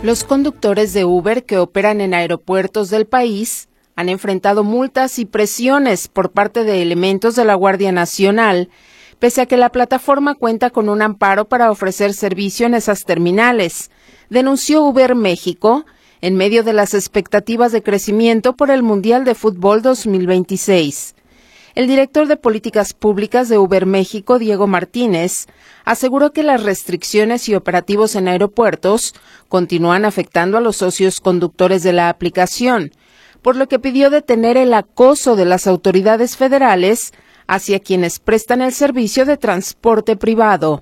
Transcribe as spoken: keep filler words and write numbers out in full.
Los conductores de Uber que operan en aeropuertos del país han enfrentado multas y presiones por parte de elementos de la Guardia Nacional, pese a que la plataforma cuenta con un amparo para ofrecer servicio en esas terminales, denunció Uber México en medio de las expectativas de crecimiento por el Mundial de Fútbol dos mil veintiséis. El director de Políticas Públicas de Uber México, Diego Martínez, aseguró que las restricciones y operativos en aeropuertos continúan afectando a los socios conductores de la aplicación, por lo que pidió detener el acoso de las autoridades federales hacia quienes prestan el servicio de transporte privado.